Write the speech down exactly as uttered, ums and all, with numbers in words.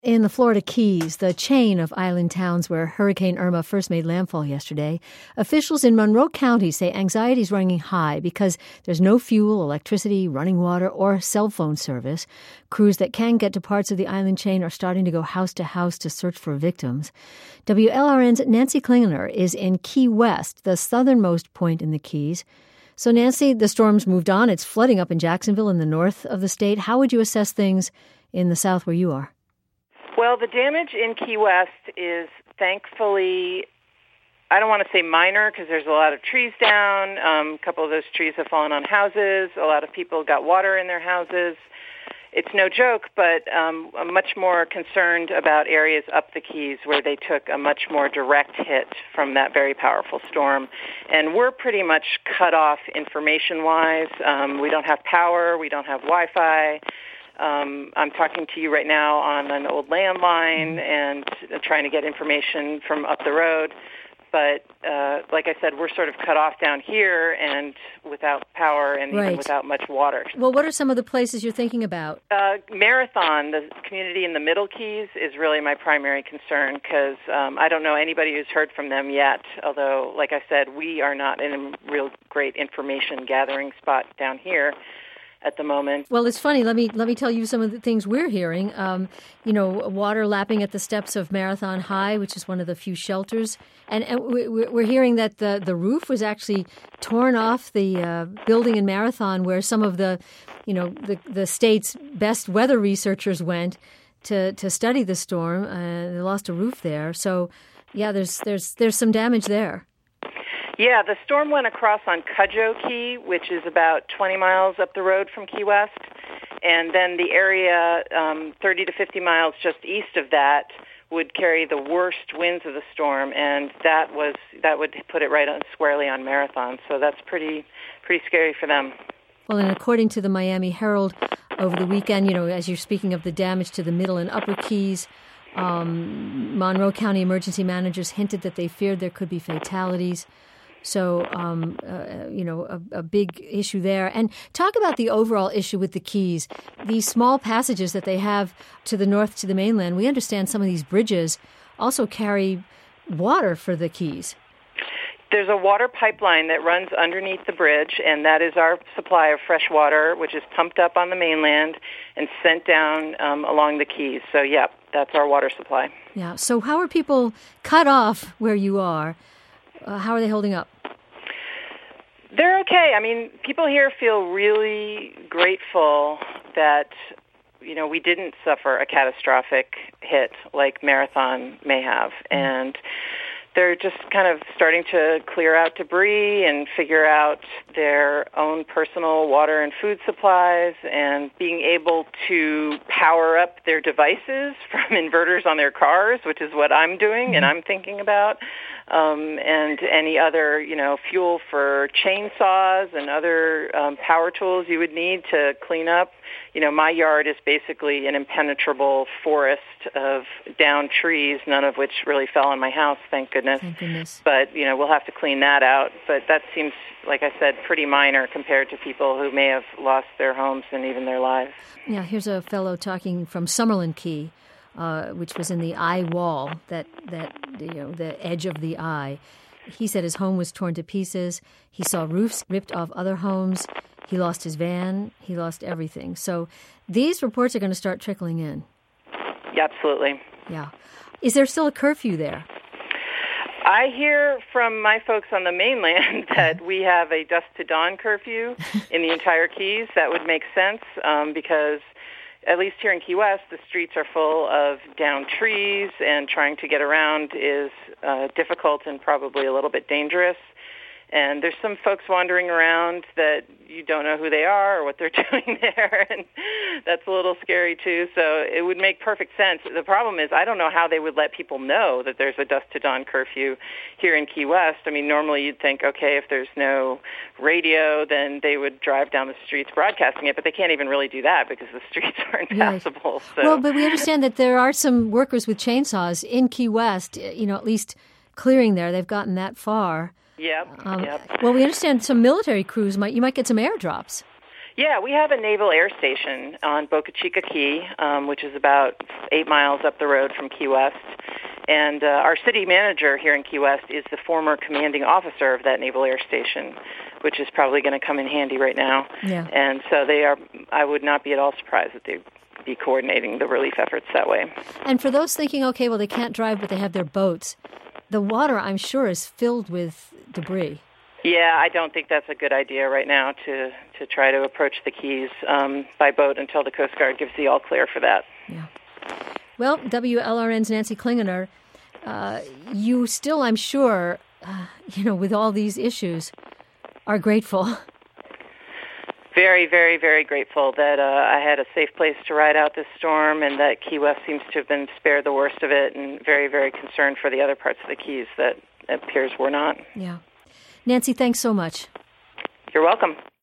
In the Florida Keys, the chain of island towns where Hurricane Irma first made landfall yesterday, officials in Monroe County say anxiety is running high because there's no fuel, electricity, running water, or cell phone service. Crews that can get to parts of the island chain are starting to go house to house to search for victims. W L R N's Nancy Klingener is in Key West, the southernmost point in the Keys. So, Nancy, the storm's moved on. It's flooding up in Jacksonville in the north of the state. How would you assess things in the south where you are? Well, the damage in Key West is thankfully, I don't want to say minor because there's a lot of trees down. Um, a couple of those trees have fallen on houses. A lot of people got water in their houses. It's no joke, but um, I'm much more concerned about areas up the Keys where they took a much more direct hit from that very powerful storm. And we're pretty much cut off information-wise. Um, we don't have power. We don't have Wi-Fi. Um, I'm talking to you right now on an old landline and uh, trying to get information from up the road. But uh, like I said, we're sort of cut off down here and without power and right. even without much water. Well, what are some of the places you're thinking about? Uh, Marathon, the community in the Middle Keys, is really my primary concern because um, I don't know anybody who's heard from them yet, although, like I said, we are not in a real great information gathering spot down here at the moment. Well, it's funny. Let me let me tell you some of the things we're hearing. Um, you know, water lapping at the steps of Marathon High, which is one of the few shelters. And, and we're hearing that the, the roof was actually torn off the uh, building in Marathon where some of the, you know, the, the state's best weather researchers went to, to study the storm. Uh, they lost a roof there. So, yeah, there's there's there's some damage there. Yeah, the storm went across on Cudjoe Key, which is about twenty miles up the road from Key West, and then the area um, thirty to fifty miles just east of that would carry the worst winds of the storm, and that was that would put it right on squarely on Marathon. So that's pretty pretty scary for them. Well, and according to the Miami Herald, over the weekend, you know, as you're speaking of the damage to the Middle and Upper Keys, um, Monroe County emergency managers hinted that they feared there could be fatalities. So, um, uh, you know, a, a big issue there. And talk about the overall issue with the Keys. These small passages that they have to the north to the mainland, we understand some of these bridges also carry water for the Keys. There's a water pipeline that runs underneath the bridge, and that is our supply of fresh water, which is pumped up on the mainland and sent down um, along the Keys. So, yeah, that's our water supply. Yeah. So how are people cut off where you are? Uh, how are they holding up? They're okay. I mean, people here feel really grateful that, you know, we didn't suffer a catastrophic hit like Marathon may have. And they're just kind of starting to clear out debris and figure out their own personal water and food supplies and being able to power up their devices from inverters on their cars, which is what I'm doing and I'm thinking about. Um, and any other, you know, fuel for chainsaws and other um, power tools you would need to clean up. You know, my yard is basically an impenetrable forest of downed trees, none of which really fell on my house, thank goodness. Thank goodness. But, you know, we'll have to clean that out. But that seems, like I said, pretty minor compared to people who may have lost their homes and even their lives. Yeah, here's a fellow talking from Summerlin Key. Uh, which was in the eye wall, that, that you know, the edge of the eye. He said his home was torn to pieces. He saw roofs ripped off other homes. He lost his van. He lost everything. So these reports are going to start trickling in. Yeah, absolutely. Yeah. Is there still a curfew there? I hear from my folks on the mainland that we have a dusk to dawn curfew in the entire Keys. That would make sense um, because at least here in Key West, the streets are full of downed trees, and trying to get around is uh, difficult and probably a little bit dangerous. And there's some folks wandering around that you don't know who they are or what they're doing there, and that's a little scary too. So it would make perfect sense. The problem is I don't know how they would let people know that there's a dusk to dawn curfew here in Key West. I mean, normally you'd think, okay, if there's no radio, then they would drive down the streets broadcasting it, but they can't even really do that because the streets aren't passable. Right. So. Well, but we understand that there are some workers with chainsaws in Key West, you know, at least clearing there. They've gotten that far. Yep, um, yep. Well, we understand some military crews might you might get some airdrops. Yeah, we have a naval air station on Boca Chica Key, um, which is about eight miles up the road from Key West. And uh, our city manager here in Key West is the former commanding officer of that naval air station, which is probably going to come in handy right now. Yeah. And so they are. I would not be at all surprised that they'd be coordinating the relief efforts that way. And for those thinking, okay, well, they can't drive, but they have their boats, the water, I'm sure, is filled with debris. Yeah, I don't think that's a good idea right now to, to try to approach the Keys um, by boat until the Coast Guard gives the all clear for that. Yeah. Well, W L R N's Nancy Klingener, uh, you still, I'm sure, uh, you know, with all these issues, are grateful. Very, very, very grateful that uh, I had a safe place to ride out this storm and that Key West seems to have been spared the worst of it, and very, very concerned for the other parts of the Keys that it appears were not. Yeah. Nancy, thanks so much. You're welcome.